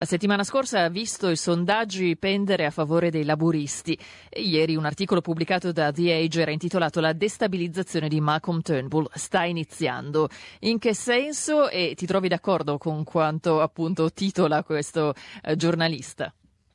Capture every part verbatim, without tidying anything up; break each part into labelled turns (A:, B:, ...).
A: La settimana scorsa ha visto i sondaggi pendere a favore dei laburisti. E ieri un articolo pubblicato da The Age era intitolato "La destabilizzazione di Malcolm Turnbull sta iniziando". In che senso? E ti trovi d'accordo con quanto appunto titola questo eh, giornalista?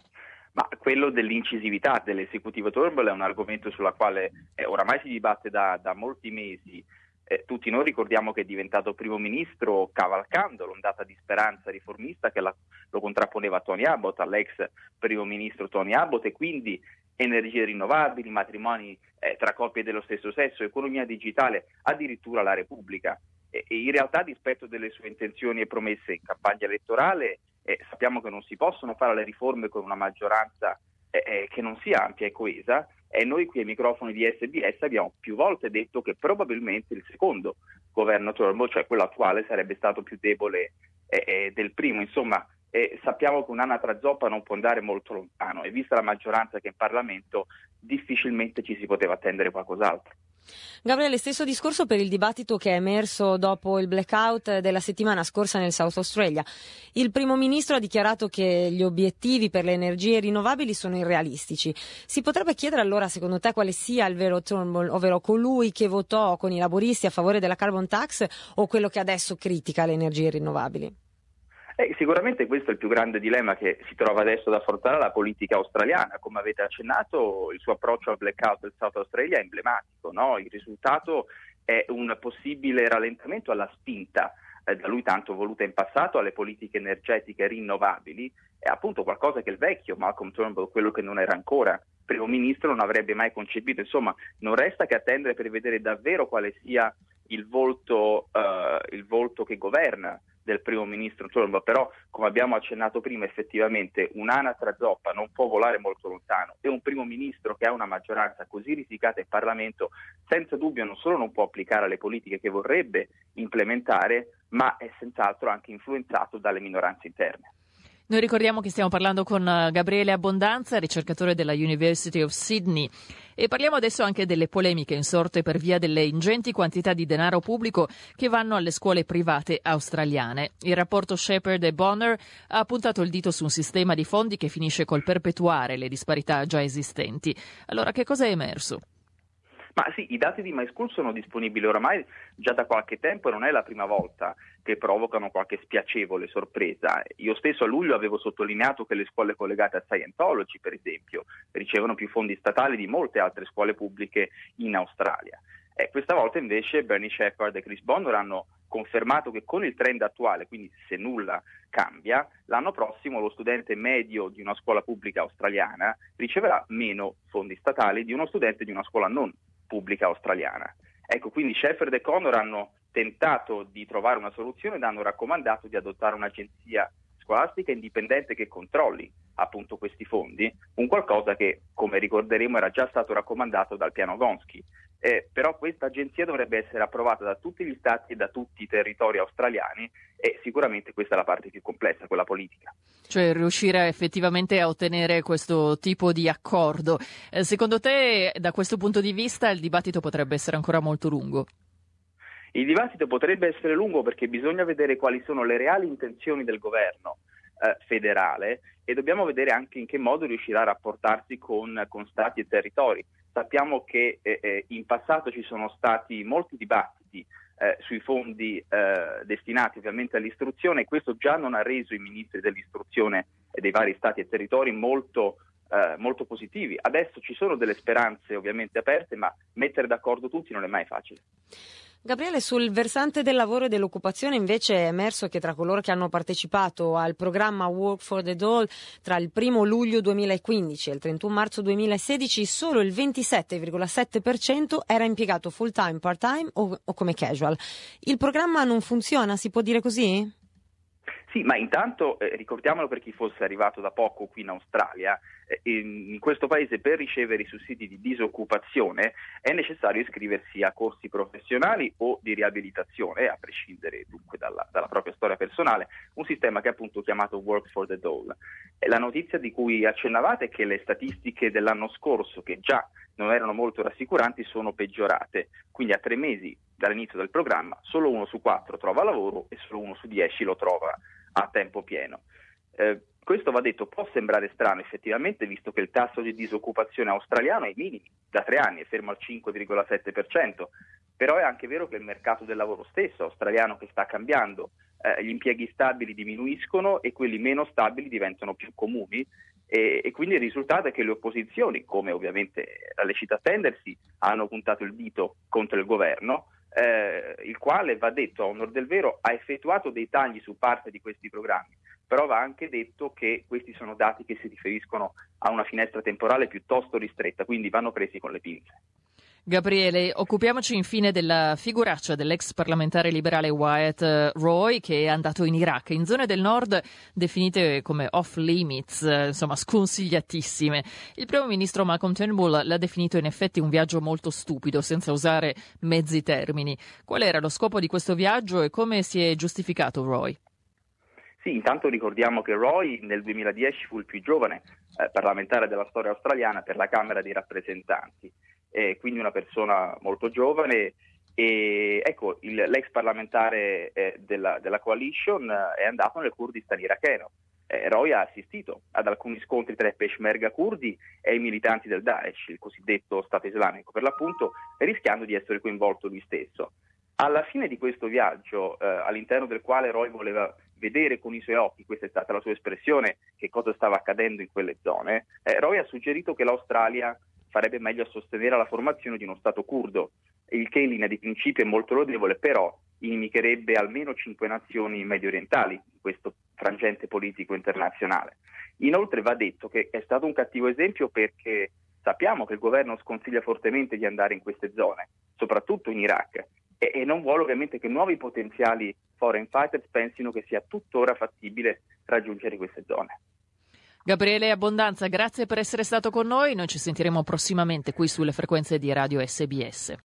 B: Ma quello dell'incisività dell'esecutivo Turnbull è un argomento sulla quale eh, oramai si dibatte da, da molti mesi. Eh, tutti noi ricordiamo che è diventato primo ministro cavalcando l'ondata di speranza riformista che la, lo contrapponeva a Tony Abbott, all'ex primo ministro Tony Abbott, e quindi energie rinnovabili, matrimoni eh, tra coppie dello stesso sesso, economia digitale, addirittura la Repubblica. E, e in realtà, rispetto delle sue intenzioni e promesse in campagna elettorale, eh, sappiamo che non si possono fare le riforme con una maggioranza eh, eh, che non sia ampia e coesa. E noi qui ai microfoni di S B S abbiamo più volte detto che probabilmente il secondo governo Turnbull, cioè quello attuale, sarebbe stato più debole eh, eh, del primo. Insomma, eh, sappiamo che un'anatra zoppa non può andare molto lontano e vista la maggioranza che è in Parlamento difficilmente ci si poteva attendere qualcos'altro.
C: Gabriele, stesso discorso per il dibattito che è emerso dopo il blackout della settimana scorsa nel South Australia. Il primo ministro ha dichiarato che gli obiettivi per le energie rinnovabili sono irrealistici. Si potrebbe chiedere allora, secondo te, quale sia il vero Turnbull, ovvero colui che votò con i laburisti a favore della carbon tax o quello che adesso critica le energie rinnovabili?
B: Eh, sicuramente questo è il più grande dilemma che si trova adesso ad affrontare la politica australiana. Come avete accennato, il suo approccio al blackout del South Australia è emblematico, no? Il risultato è un possibile rallentamento alla spinta eh, da lui tanto voluta in passato alle politiche energetiche rinnovabili. È appunto qualcosa che il vecchio Malcolm Turnbull, quello che non era ancora primo ministro, non avrebbe mai concepito. Insomma, non resta che attendere per vedere davvero quale sia il volto, uh, il volto che governa del primo ministro Turnbull. Però, come abbiamo accennato prima, effettivamente un'anatra zoppa non può volare molto lontano e un primo ministro che ha una maggioranza così risicata in Parlamento senza dubbio non solo non può applicare le politiche che vorrebbe implementare, ma è senz'altro anche influenzato dalle minoranze interne.
A: Noi ricordiamo che stiamo parlando con Gabriele Abbondanza, ricercatore della University of Sydney, e parliamo adesso anche delle polemiche insorte per via delle ingenti quantità di denaro pubblico che vanno alle scuole private australiane. Il rapporto Shepherd e Bonner ha puntato il dito su un sistema di fondi che finisce col perpetuare le disparità già esistenti. Allora, che cosa è emerso?
B: Ma sì, i dati di MySchool sono disponibili oramai già da qualche tempo e non è la prima volta che provocano qualche spiacevole sorpresa. Io stesso a luglio avevo sottolineato che le scuole collegate a Scientology, per esempio, ricevono più fondi statali di molte altre scuole pubbliche in Australia. E questa volta invece Bernie Shepherd e Chris Bonner hanno confermato che con il trend attuale, quindi se nulla cambia, l'anno prossimo lo studente medio di una scuola pubblica australiana riceverà meno fondi statali di uno studente di una scuola non pubblica australiana. Ecco, quindi Shepherd e Connor hanno tentato di trovare una soluzione ed hanno raccomandato di adottare un'agenzia scolastica indipendente che controlli appunto questi fondi, un qualcosa che, come ricorderemo, era già stato raccomandato dal piano Gonski. Eh, però questa agenzia dovrebbe essere approvata da tutti gli stati e da tutti i territori australiani e sicuramente questa è la parte più complessa, quella politica.
A: Cioè riuscire effettivamente a ottenere questo tipo di accordo. Eh, secondo te, da questo punto di vista, il dibattito potrebbe essere ancora molto lungo?
B: Il dibattito potrebbe essere lungo perché bisogna vedere quali sono le reali intenzioni del governo eh, federale e dobbiamo vedere anche in che modo riuscirà a rapportarsi con, con stati e territori. Sappiamo che eh, in passato ci sono stati molti dibattiti eh, sui fondi eh, destinati ovviamente all'istruzione e questo già non ha reso i ministri dell'istruzione dei vari stati e territori molto, eh, molto positivi. Adesso ci sono delle speranze ovviamente aperte, ma mettere d'accordo tutti non è mai facile.
C: Gabriele, sul versante del lavoro e dell'occupazione invece è emerso che tra coloro che hanno partecipato al programma Work for the Dole tra il primo luglio duemilaquindici e il trentuno marzo duemilasedici solo il ventisette virgola sette per cento era impiegato full time, part time o, o come casual. Il programma non funziona, si può dire così?
B: Sì, ma intanto eh, ricordiamolo per chi fosse arrivato da poco qui in Australia, eh, in, in questo paese per ricevere i sussidi di disoccupazione è necessario iscriversi a corsi professionali o di riabilitazione, a prescindere dunque dalla, dalla propria storia personale, un sistema che è appunto chiamato Work for the Dole. E la notizia di cui accennavate è che le statistiche dell'anno scorso, che già non erano molto rassicuranti, sono peggiorate, quindi a tre mesi dall'inizio del programma solo uno su quattro trova lavoro e solo uno su dieci lo trova a tempo pieno. Eh, Questo, va detto, può sembrare strano effettivamente, visto che il tasso di disoccupazione australiano è minimo da tre anni, è fermo al cinque virgola sette per cento, però è anche vero che il mercato del lavoro stesso australiano che sta cambiando, eh, gli impieghi stabili diminuiscono e quelli meno stabili diventano più comuni, e, e quindi il risultato è che le opposizioni, come ovviamente la lecita attendersi, hanno puntato il dito contro il governo, eh, il quale, va detto a onor del vero, ha effettuato dei tagli su parte di questi programmi. Però va anche detto che questi sono dati che si riferiscono a una finestra temporale piuttosto ristretta, quindi vanno presi con le pinze.
A: Gabriele, occupiamoci infine della figuraccia dell'ex parlamentare liberale Wyatt Roy, che è andato in Iraq, in zone del nord definite come off limits, insomma sconsigliatissime. Il primo ministro Malcolm Turnbull l'ha definito in effetti un viaggio molto stupido, senza usare mezzi termini. Qual era lo scopo di questo viaggio e come si è giustificato Roy?
B: Sì, intanto ricordiamo che Roy nel duemiladieci fu il più giovane eh, parlamentare della storia australiana per la Camera dei rappresentanti, eh, quindi una persona molto giovane. E ecco, il, l'ex parlamentare eh, della, della coalition eh, è andato nel Kurdistan iracheno. Eh, Roy ha assistito ad alcuni scontri tra i peshmerga curdi e i militanti del Daesh, il cosiddetto Stato islamico per l'appunto, rischiando di essere coinvolto lui stesso. Alla fine di questo viaggio, eh, all'interno del quale Roy voleva vedere con i suoi occhi, questa è stata la sua espressione, che cosa stava accadendo in quelle zone, eh, Roy ha suggerito che l'Australia farebbe meglio a sostenere la formazione di uno Stato curdo, il che in linea di principio è molto lodevole, però inimicherebbe almeno cinque nazioni medio orientali in questo frangente politico internazionale. Inoltre va detto che è stato un cattivo esempio perché sappiamo che il governo sconsiglia fortemente di andare in queste zone, soprattutto in Iraq, e, e non vuole ovviamente che nuovi potenziali foreign fighters pensino che sia tuttora fattibile raggiungere queste zone.
A: Gabriele Abbondanza, grazie per essere stato con noi. Noi ci sentiremo prossimamente qui sulle frequenze di Radio S B S.